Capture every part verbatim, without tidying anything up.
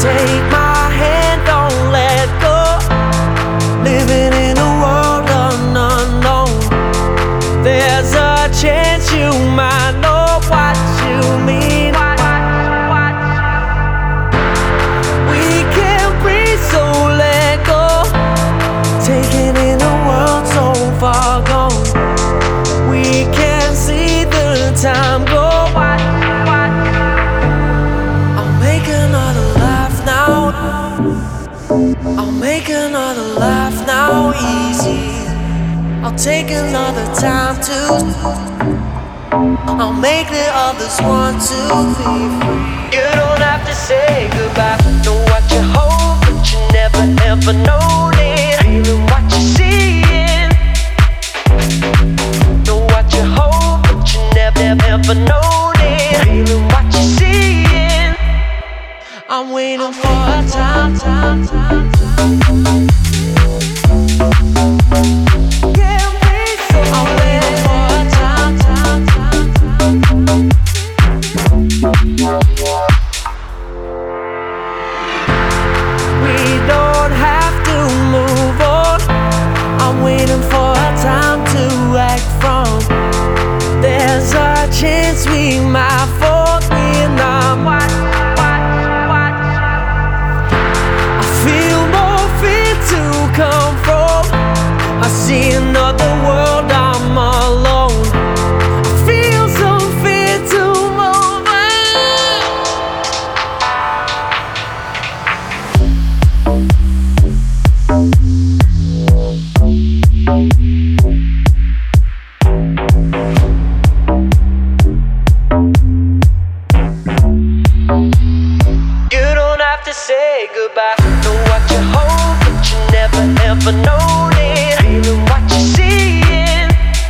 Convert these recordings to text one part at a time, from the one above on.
Take my hand, don't let go. Living in a world unknown. There's a chance you might know what you mean. We can't breathe, so let go. Taking in a world so far gone. We can't see the time go. I'll make another laugh now. I'll make another laugh now easy. I'll take another time to. I'll make the others want to be free. You don't have to say goodbye. Know what you hope, but you never ever know it. Feeling what you're seeing. Know what you hope, but you never ever know it. Feeling what you're seeing. I'm waiting for a time, time, time, time. Waiting for a time to act from. There's a chance we might fall when I'm watch, watch, watch. I feel more fear to come from. I see another world, I'm alone. I feel some fear to move to say goodbye. Know what you hope, but you never ever know it. Feeling what you're seeing.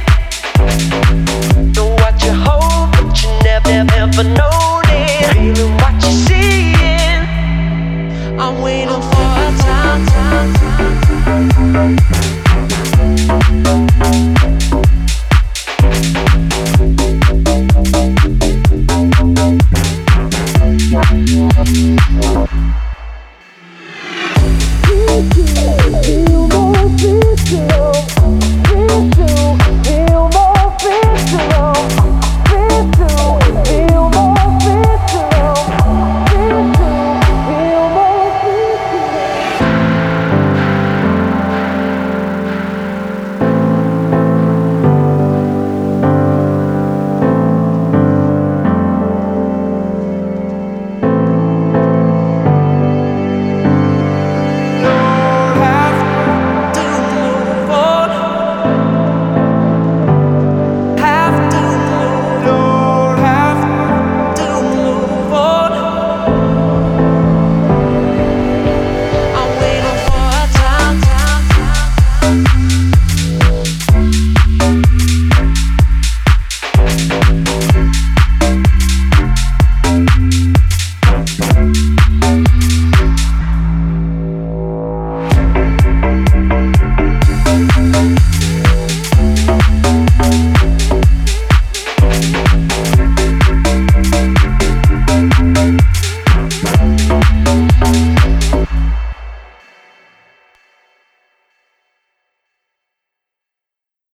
Know what you hope, but you never ever know it. Feeling what you're seeing. I'm waiting for a time, time, time, time.